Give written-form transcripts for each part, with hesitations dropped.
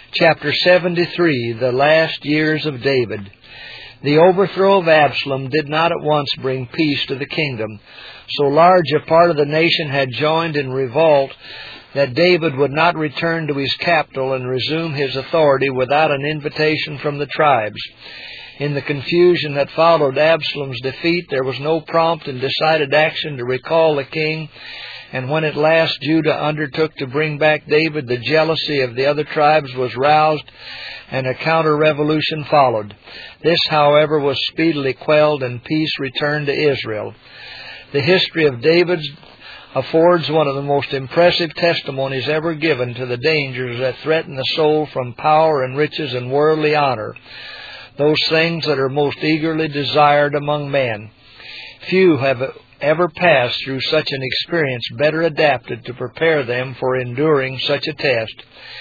Chapter 73, The Last Years of David. The overthrow of Absalom did not at once bring peace to the kingdom. So large a part of the nation had joined in revolt that David would not return to his capital and resume his authority without an invitation from the tribes. In the confusion that followed Absalom's defeat, there was no prompt and decided action to recall the king, and when at last Judah undertook to bring back David, the jealousy of the other tribes was roused, and a counter-revolution followed. This, however, was speedily quelled, and peace returned to Israel. The history of David affords one of the most impressive testimonies ever given to the dangers that threaten the soul from power and riches and worldly honor, those things that are most eagerly desired among men. Few have ever passed through such an experience better adapted to prepare them for enduring such a test.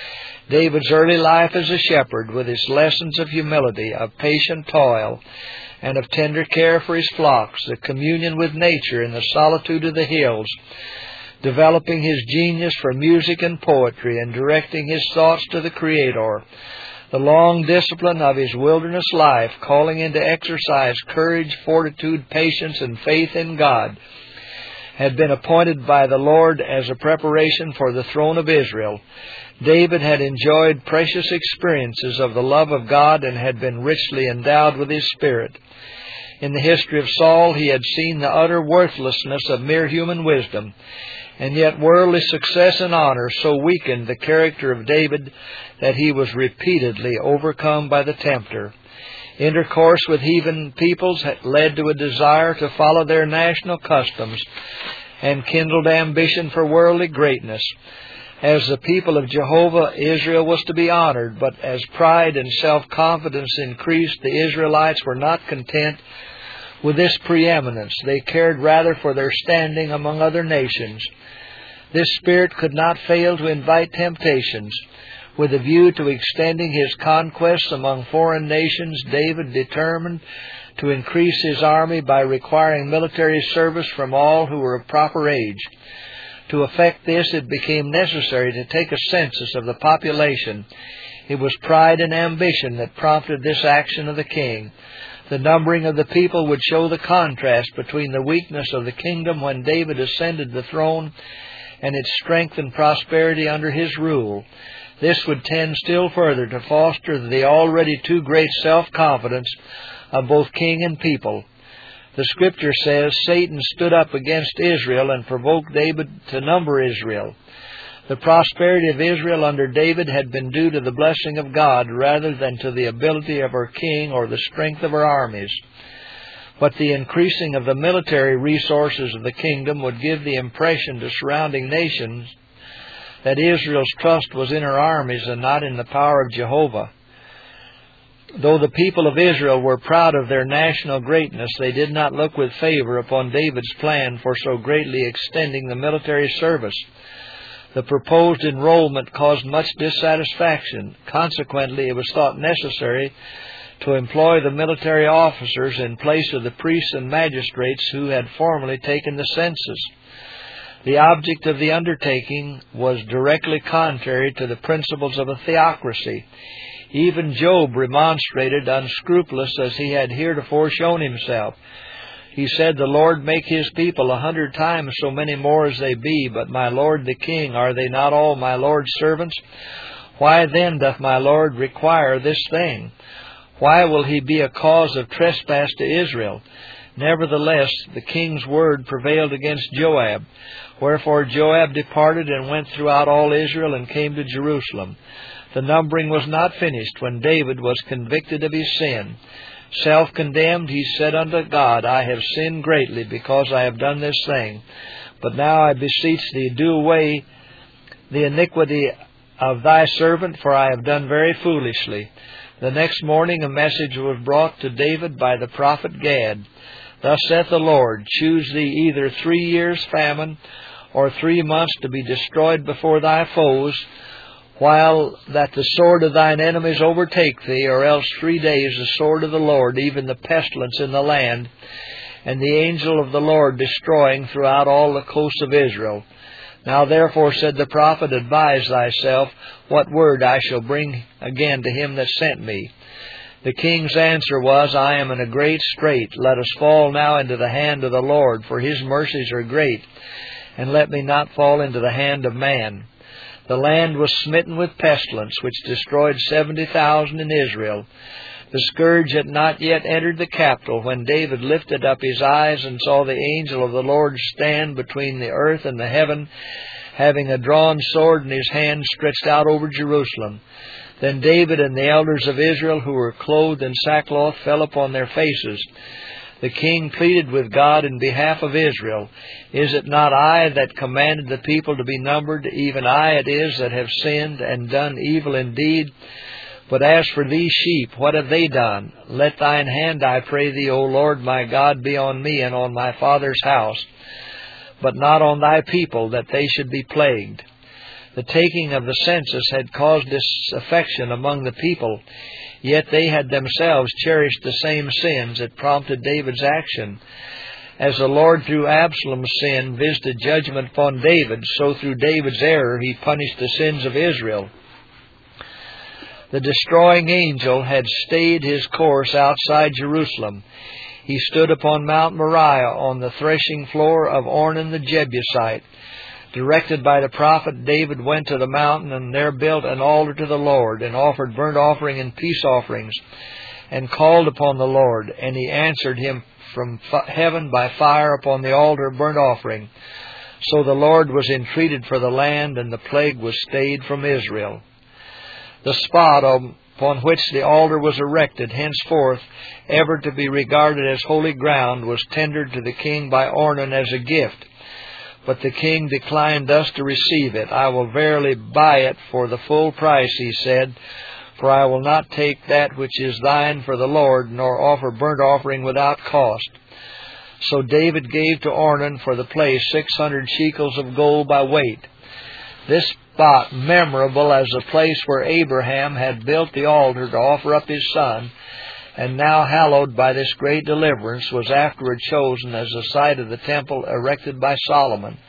David's early life as a shepherd, with its lessons of humility, of patient toil, and of tender care for his flocks, the communion with nature in the solitude of the hills, developing his genius for music and poetry, and directing his thoughts to the Creator, the long discipline of his wilderness life, calling into exercise courage, fortitude, patience, and faith in God, had been appointed by the Lord as a preparation for the throne of Israel. David had enjoyed precious experiences of the love of God and had been richly endowed with His Spirit. In the history of Saul, he had seen the utter worthlessness of mere human wisdom, and yet worldly success and honor so weakened the character of David that he was repeatedly overcome by the tempter. Intercourse with heathen peoples had led to a desire to follow their national customs and kindled ambition for worldly greatness. As the people of Jehovah, Israel was to be honored, but as pride and self-confidence increased, the Israelites were not content with this preeminence. They cared rather for their standing among other nations. This spirit could not fail to invite temptations. With a view to extending his conquests among foreign nations, David determined to increase his army by requiring military service from all who were of proper age. To effect this, it became necessary to take a census of the population. It was pride and ambition that prompted this action of the king. The numbering of the people would show the contrast between the weakness of the kingdom when David ascended the throne and its strength and prosperity under his rule. This would tend still further to foster the already too great self-confidence of both king and people. The Scripture says, Satan stood up against Israel and provoked David to number Israel. The prosperity of Israel under David had been due to the blessing of God rather than to the ability of her king or the strength of her armies. But the increasing of the military resources of the kingdom would give the impression to surrounding nations that Israel's trust was in her armies and not in the power of Jehovah. Though the people of Israel were proud of their national greatness, they did not look with favor upon David's plan for so greatly extending the military service. The proposed enrollment caused much dissatisfaction. Consequently, it was thought necessary to employ the military officers in place of the priests and magistrates who had formerly taken the census. The object of the undertaking was directly contrary to the principles of a theocracy. Even Job remonstrated, unscrupulous as he had heretofore shown himself. He said, The Lord make His people 100 times so many more as they be, but my Lord the King, are they not all my Lord's servants? Why then doth my Lord require this thing? Why will He be a cause of trespass to Israel? Nevertheless, the king's word prevailed against Joab. Wherefore Joab departed and went throughout all Israel and came to Jerusalem. The numbering was not finished when David was convicted of his sin. Self-condemned, he said unto God, I have sinned greatly because I have done this thing. But now I beseech thee, do away the iniquity of thy servant, for I have done very foolishly. The next morning a message was brought to David by the prophet Gad. Thus saith the Lord, choose thee either 3 years' famine, or 3 months to be destroyed before thy foes, while that the sword of thine enemies overtake thee, or else 3 days the sword of the Lord, even the pestilence in the land, and the angel of the Lord destroying throughout all the coasts of Israel. Now therefore, said the prophet, advise thyself what word I shall bring again to him that sent me. The king's answer was, I am in a great strait. Let us fall now into the hand of the Lord, for his mercies are great, and let me not fall into the hand of man. The land was smitten with pestilence, which destroyed 70,000 in Israel. The scourge had not yet entered the capital, when David lifted up his eyes and saw the angel of the Lord stand between the earth and the heaven, having a drawn sword in his hand stretched out over Jerusalem. Then David and the elders of Israel, who were clothed in sackcloth, fell upon their faces. The king pleaded with God in behalf of Israel. Is it not I that commanded the people to be numbered? Even I it is that have sinned and done evil indeed. But as for these sheep, what have they done? Let thine hand, I pray thee, O Lord my God, be on me and on my father's house, but not on thy people, that they should be plagued. The taking of the census had caused disaffection among the people, yet they had themselves cherished the same sins that prompted David's action. As the Lord through Absalom's sin visited judgment upon David, so through David's error he punished the sins of Israel. The destroying angel had stayed his course outside Jerusalem. He stood upon Mount Moriah on the threshing floor of Ornan the Jebusite. Directed by the prophet, David went to the mountain and there built an altar to the Lord, and offered burnt offering and peace offerings, and called upon the Lord. And he answered him from heaven by fire upon the altar of burnt offering. So the Lord was entreated for the land, and the plague was stayed from Israel. The spot upon which the altar was erected, henceforth ever to be regarded as holy ground, was tendered to the king by Ornan as a gift. But the king declined thus to receive it. I will verily buy it for the full price, he said, for I will not take that which is thine for the Lord, nor offer burnt offering without cost. So David gave to Ornan for the place 600 shekels of gold by weight. This spot, memorable as the place where Abraham had built the altar to offer up his son, and now hallowed by this great deliverance, was afterward chosen as the site of the temple erected by Solomon.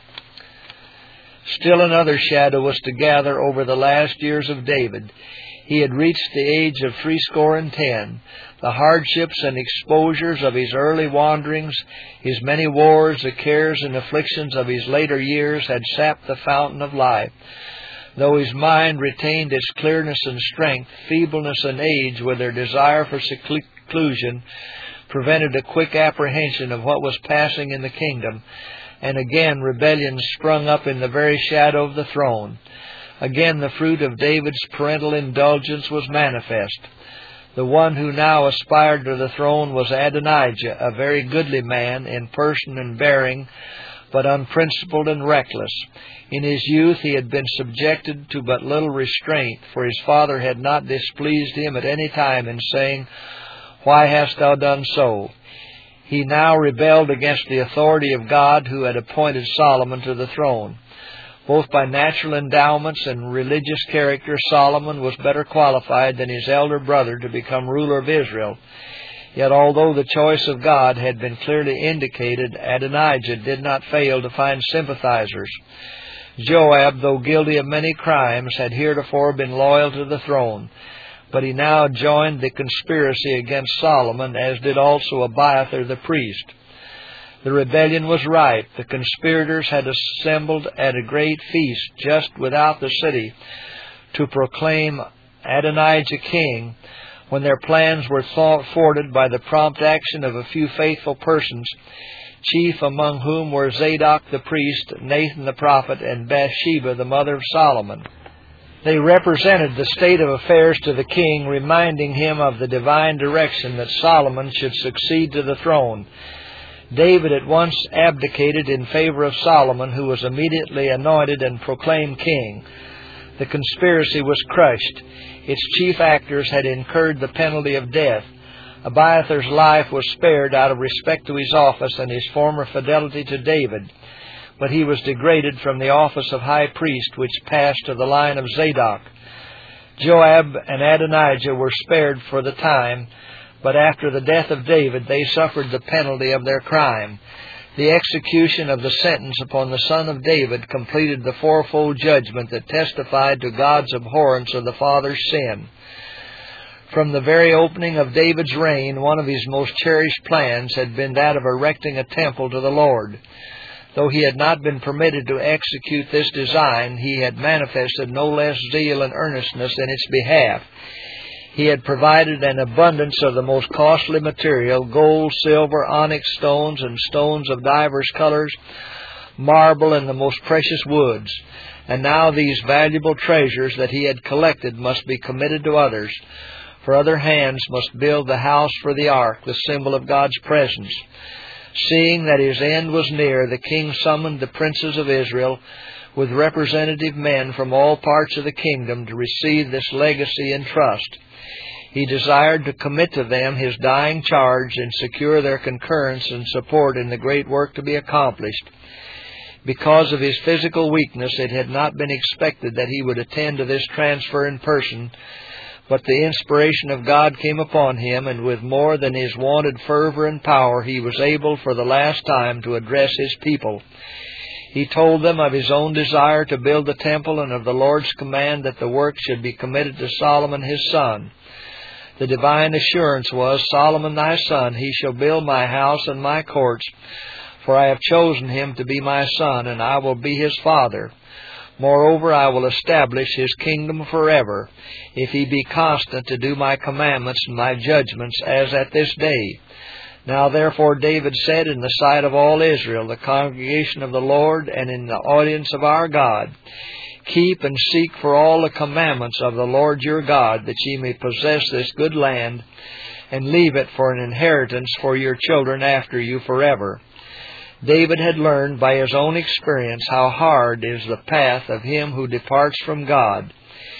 Still another shadow was to gather over the last years of David. He had reached the age of 70. The hardships and exposures of his early wanderings, his many wars, the cares and afflictions of his later years had sapped the fountain of life. Though his mind retained its clearness and strength, feebleness and age, with their desire for seclusion, prevented a quick apprehension of what was passing in the kingdom, and again rebellion sprung up in the very shadow of the throne. Again the fruit of David's parental indulgence was manifest. The one who now aspired to the throne was Adonijah, a very goodly man in person and bearing, but unprincipled and reckless. In his youth he had been subjected to but little restraint, for his father had not displeased him at any time in saying, Why hast thou done so? He now rebelled against the authority of God, who had appointed Solomon to the throne. Both by natural endowments and religious character, Solomon was better qualified than his elder brother to become ruler of Israel. Yet although the choice of God had been clearly indicated, Adonijah did not fail to find sympathizers. Joab, though guilty of many crimes, had heretofore been loyal to the throne, but he now joined the conspiracy against Solomon, as did also Abiathar the priest. The rebellion was ripe. The conspirators had assembled at a great feast just without the city to proclaim Adonijah king, when their plans were thwarted by the prompt action of a few faithful persons, chief among whom were Zadok the priest, Nathan the prophet, and Bathsheba the mother of Solomon. They represented the state of affairs to the king, reminding him of the divine direction that Solomon should succeed to the throne. David at once abdicated in favor of Solomon, who was immediately anointed and proclaimed king. The conspiracy was crushed. Its chief actors had incurred the penalty of death. Abiathar's life was spared out of respect to his office and his former fidelity to David, but he was degraded from the office of high priest, which passed to the line of Zadok. Joab and Adonijah were spared for the time, but after the death of David they suffered the penalty of their crime. The execution of the sentence upon the son of David completed the fourfold judgment that testified to God's abhorrence of the father's sin. From the very opening of David's reign, one of his most cherished plans had been that of erecting a temple to the Lord. Though he had not been permitted to execute this design, he had manifested no less zeal and earnestness in its behalf. He had provided an abundance of the most costly material, gold, silver, onyx stones, and stones of divers colors, marble, and the most precious woods. And now these valuable treasures that he had collected must be committed to others, for other hands must build the house for the ark, the symbol of God's presence. Seeing that his end was near, the king summoned the princes of Israel with representative men from all parts of the kingdom to receive this legacy in trust. He desired to commit to them his dying charge and secure their concurrence and support in the great work to be accomplished. Because of his physical weakness, it had not been expected that he would attend to this transfer in person, but the inspiration of God came upon him, and with more than his wonted fervor and power, he was able for the last time to address his people. He told them of his own desire to build the temple and of the Lord's command that the work should be committed to Solomon his son. The divine assurance was, "Solomon thy son, he shall build my house and my courts, for I have chosen him to be my son, and I will be his father. Moreover, I will establish his kingdom forever, if he be constant to do my commandments and my judgments, as at this day." Now therefore David said in the sight of all Israel, the congregation of the Lord, and in the audience of our God, "Keep and seek for all the commandments of the Lord your God, that ye may possess this good land, and leave it for an inheritance for your children after you forever." David had learned by his own experience how hard is the path of him who departs from God.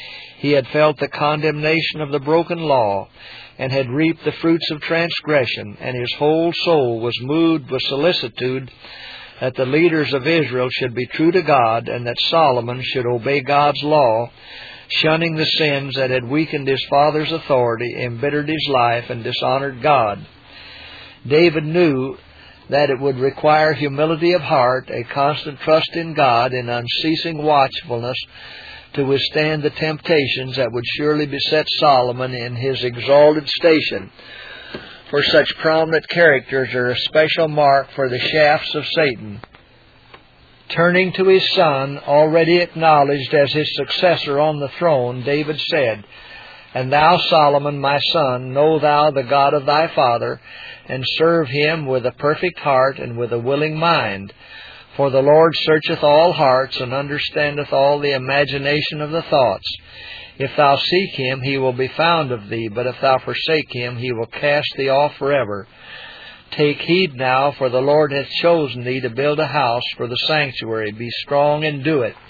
He had felt the condemnation of the broken law, and had reaped the fruits of transgression, and his whole soul was moved with solicitude that the leaders of Israel should be true to God, and that Solomon should obey God's law, shunning the sins that had weakened his father's authority, embittered his life, and dishonored God. David knew that it would require humility of heart, a constant trust in God, and unceasing watchfulness to withstand the temptations that would surely beset Solomon in his exalted station. For such prominent characters are a special mark for the shafts of Satan. Turning to his son, already acknowledged as his successor on the throne, David said, "And thou, Solomon, my son, know thou the God of thy father, and serve him with a perfect heart and with a willing mind. For the Lord searcheth all hearts, and understandeth all the imagination of the thoughts. If thou seek him, he will be found of thee, but if thou forsake him, he will cast thee off forever. Take heed now, for the Lord hath chosen thee to build a house for the sanctuary. Be strong and do it."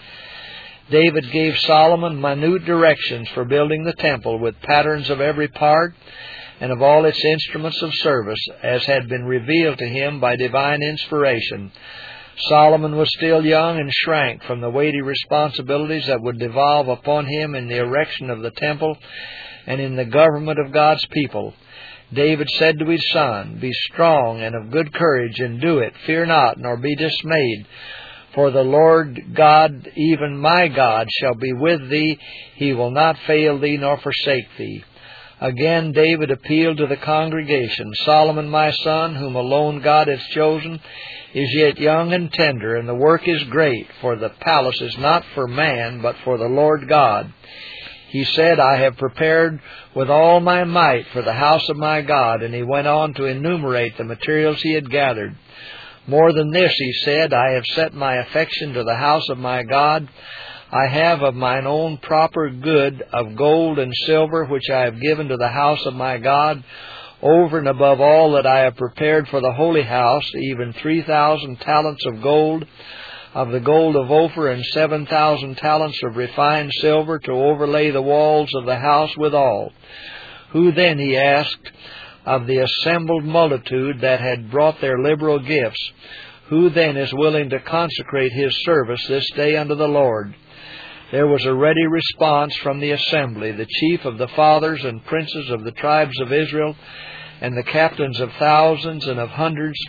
David gave Solomon minute directions for building the temple, with patterns of every part and of all its instruments of service, as had been revealed to him by divine inspiration. Solomon was still young and shrank from the weighty responsibilities that would devolve upon him in the erection of the temple and in the government of God's people. David said to his son, "Be strong and of good courage, and do it. Fear not, nor be dismayed. For the Lord God, even my God, shall be with thee. He will not fail thee nor forsake thee." Again David appealed to the congregation, "Solomon my son, whom alone God hath chosen, is yet young and tender, and the work is great, for the palace is not for man, but for the Lord God. He said, I have prepared with all my might for the house of my God," and he went on to enumerate the materials he had gathered. "More than this," he said, "I have set my affection to the house of my God. I have of mine own proper good of gold and silver, which I have given to the house of my God, over and above all that I have prepared for the holy house, even 3,000 talents of gold, of the gold of Ophir, and 7,000 talents of refined silver, to overlay the walls of the house withal." Who then, he asked, of the assembled multitude that had brought their liberal gifts, who then is willing to consecrate his service this day unto the Lord? There was a ready response from the assembly. The chief of the fathers and princes of the tribes of Israel, and the captains of thousands and of hundreds,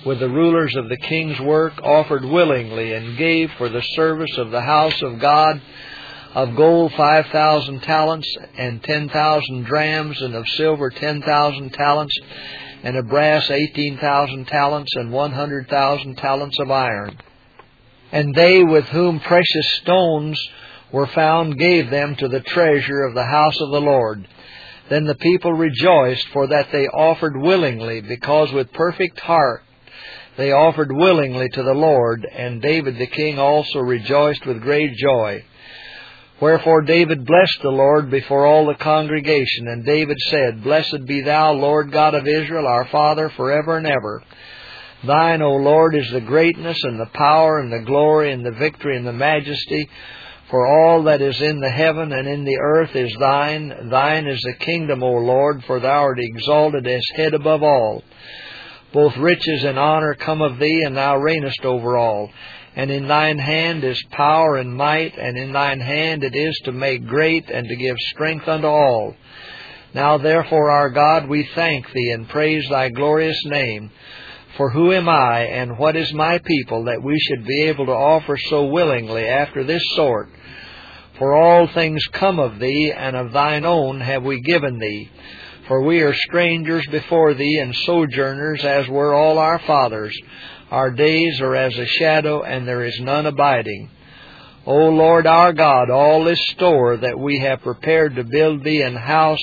with the rulers of the king's work, offered willingly, and gave for the service of the house of God of gold 5,000 talents, and 10,000 drams, and of silver 10,000 talents, and of brass 18,000 talents, and 100,000 talents of iron. And they with whom precious stones were found gave them to the treasure of the house of the Lord. Then the people rejoiced, for that they offered willingly, because with perfect heart they offered willingly to the Lord. And David the king also rejoiced with great joy. Wherefore David blessed the Lord before all the congregation. And David said, Blessed be thou, Lord God of Israel, our Father, forever and ever. Thine, O Lord, is the greatness, and the power, and the glory, and the victory, and the majesty. For all that is in the heaven and in the earth is thine. Thine is the kingdom, O Lord, for thou art exalted as head above all. Both riches and honor come of thee, and thou reignest over all. And in thine hand is power and might, and in thine hand it is to make great and to give strength unto all. Now therefore, our God, we thank thee and praise thy glorious name. For who am I, and what is my people, that we should be able to offer so willingly after this sort? For all things come of thee, and of thine own have we given thee. For we are strangers before thee, and sojourners, as were all our fathers. Our days are as a shadow, and there is none abiding. O Lord our God, all this store that we have prepared to build thee an house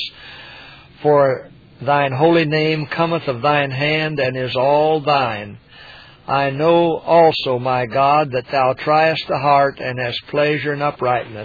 for thine holy name cometh of thine hand, and is all thine. I know also, my God, that thou triest the heart, and hast pleasure in uprightness.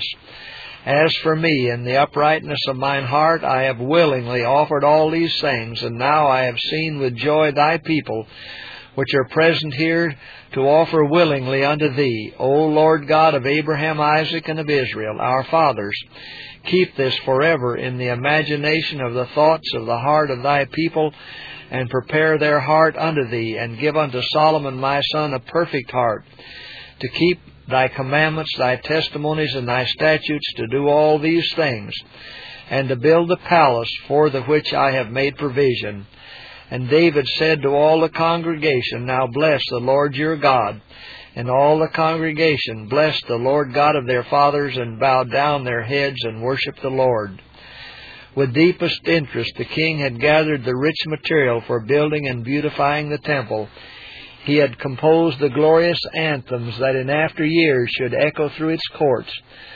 As for me, in the uprightness of mine heart, I have willingly offered all these things, and now I have seen with joy thy people, which are present here, to offer willingly unto thee, O Lord God of Abraham, Isaac, and of Israel, our fathers. Keep this forever in the imagination of the thoughts of the heart of thy people, and prepare their heart unto thee, and give unto Solomon my son a perfect heart, to keep thy commandments, thy testimonies, and thy statutes, to do all these things, and to build the palace for the which I have made provision. And David said to all the congregation, Now bless the Lord your God. And all the congregation blessed the Lord God of their fathers, and bowed down their heads and worshipped the Lord. With deepest interest the king had gathered the rich material for building and beautifying the temple. He had composed the glorious anthems that in after years should echo through its courts.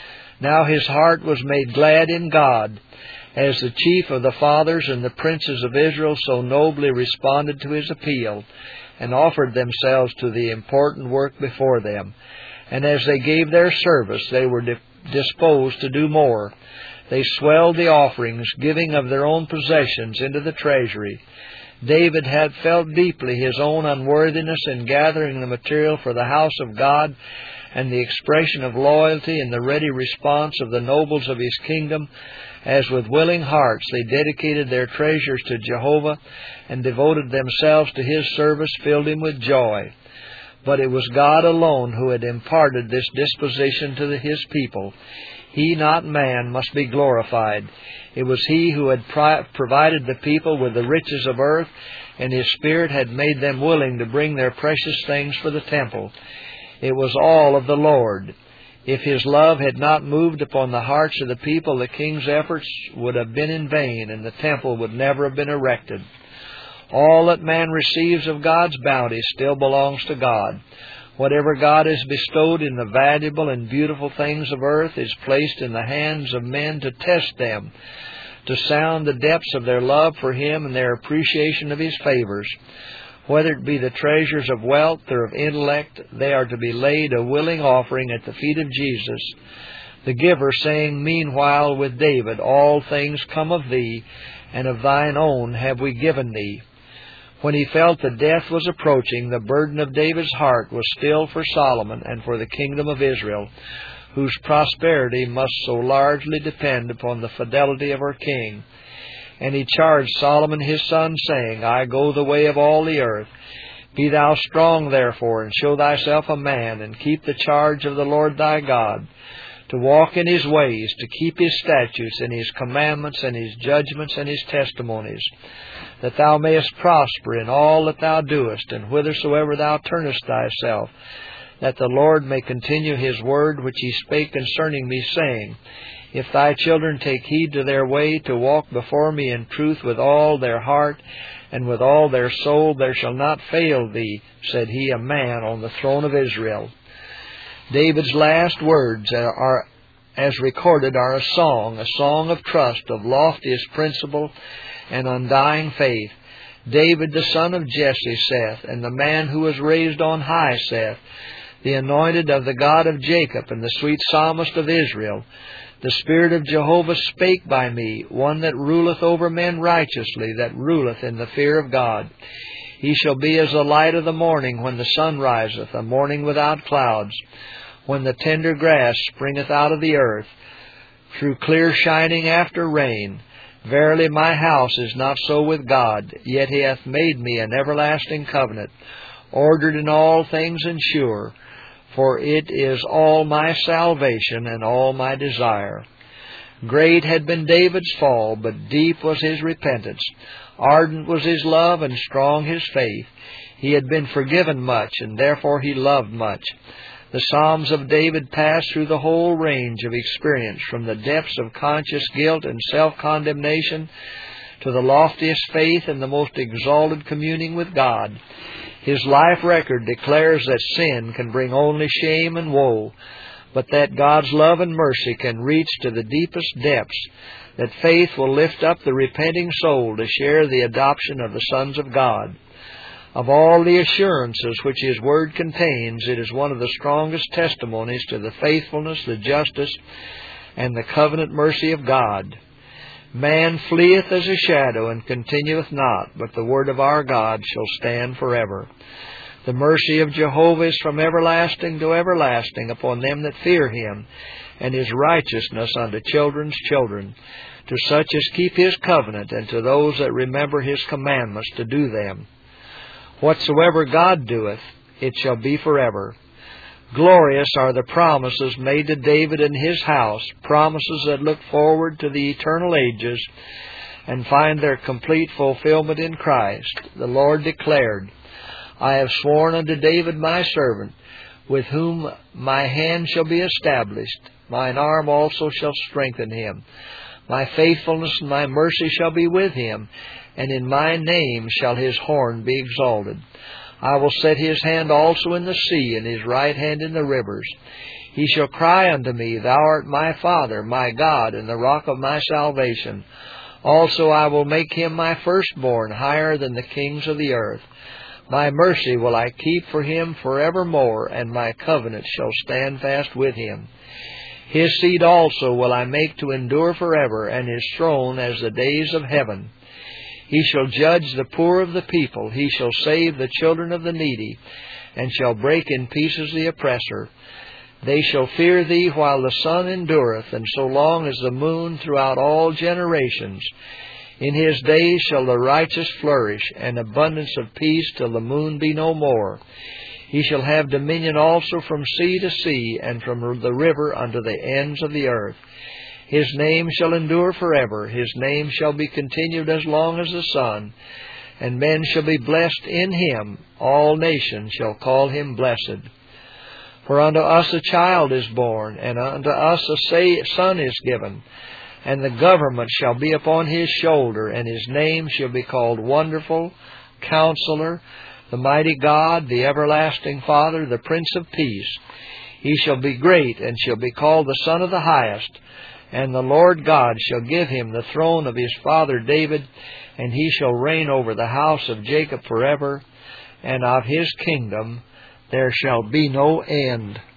Now his heart was made glad in God, as the chief of the fathers and the princes of Israel so nobly responded to his appeal, and offered themselves to the important work before them. And as they gave their service, they were disposed to do more. They swelled the offerings, giving of their own possessions into the treasury. David had felt deeply his own unworthiness in gathering the material for the house of God, and the expression of loyalty and the ready response of the nobles of his kingdom, as with willing hearts they dedicated their treasures to Jehovah and devoted themselves to his service, filled him with joy. But it was God alone who had imparted this disposition to his people. He, not man, must be glorified. It was he who had provided the people with the riches of earth, and his Spirit had made them willing to bring their precious things for the temple. It was all of the Lord. If his love had not moved upon the hearts of the people, the king's efforts would have been in vain, and the temple would never have been erected. All that man receives of God's bounty still belongs to God. Whatever God has bestowed in the valuable and beautiful things of earth is placed in the hands of men to test them, to sound the depths of their love for him and their appreciation of his favors. Whether it be the treasures of wealth or of intellect, they are to be laid a willing offering at the feet of Jesus, the giver, saying meanwhile with David, All things come of thee, and of thine own have we given thee. When he felt that death was approaching, the burden of David's heart was still for Solomon and for the kingdom of Israel, whose prosperity must so largely depend upon the fidelity of her king. And he charged Solomon his son, saying, I go the way of all the earth. Be thou strong, therefore, and show thyself a man, and keep the charge of the Lord thy God, to walk in His ways, to keep His statutes and His commandments and His judgments and His testimonies, that thou mayest prosper in all that thou doest, and whithersoever thou turnest thyself, that the Lord may continue His word which He spake concerning me, saying, If thy children take heed to their way, to walk before me in truth with all their heart and with all their soul, there shall not fail thee, said He, a man on the throne of Israel. David's last words are, as recorded, are a song of trust, of loftiest principle and undying faith. David, the son of Jesse, saith, and the man who was raised on high saith, the anointed of the God of Jacob, and the sweet psalmist of Israel, the Spirit of Jehovah spake by me, one that ruleth over men righteously, that ruleth in the fear of God. He shall be as the light of the morning when the sun riseth, a morning without clouds, when the tender grass springeth out of the earth, through clear shining after rain. Verily my house is not so with God, yet He hath made me an everlasting covenant, ordered in all things and sure, for it is all my salvation and all my desire. Great had been David's fall, but deep was his repentance. Ardent was his love, and strong his faith. He had been forgiven much, and therefore he loved much. The Psalms of David pass through the whole range of experience, from the depths of conscious guilt and self-condemnation to the loftiest faith and the most exalted communing with God. His life record declares that sin can bring only shame and woe, but that God's love and mercy can reach to the deepest depths, that faith will lift up the repenting soul to share the adoption of the sons of God. Of all the assurances which His Word contains, it is one of the strongest testimonies to the faithfulness, the justice, and the covenant mercy of God. Man fleeth as a shadow and continueth not, but the word of our God shall stand forever. The mercy of Jehovah is from everlasting to everlasting upon them that fear Him, and His righteousness unto children's children, to such as keep His covenant, and to those that remember His commandments to do them. Whatsoever God doeth, it shall be forever. Glorious are the promises made to David and his house, promises that look forward to the eternal ages and find their complete fulfillment in Christ. The Lord declared, I have sworn unto David my servant, with whom my hand shall be established. Mine arm also shall strengthen him. My faithfulness and my mercy shall be with him, and in my name shall his horn be exalted. I will set his hand also in the sea, and his right hand in the rivers. He shall cry unto me, Thou art my Father, my God, and the rock of my salvation. Also I will make him my firstborn, higher than the kings of the earth. My mercy will I keep for him forevermore, and my covenant shall stand fast with him. His seed also will I make to endure forever, and his throne as the days of heaven. He shall judge the poor of the people. He shall save the children of the needy, and shall break in pieces the oppressor. They shall fear thee while the sun endureth, and so long as the moon throughout all generations. In his days shall the righteous flourish, and abundance of peace till the moon be no more. He shall have dominion also from sea to sea, and from the river unto the ends of the earth. His name shall endure forever. His name shall be continued as long as the sun. And men shall be blessed in him. All nations shall call him blessed. For unto us a child is born, and unto us a son is given. And the government shall be upon his shoulder, and his name shall be called Wonderful, Counselor, the Mighty God, the Everlasting Father, the Prince of Peace. He shall be great, and shall be called the Son of the Highest. And the Lord God shall give him the throne of his father David, and he shall reign over the house of Jacob forever, and of his kingdom there shall be no end.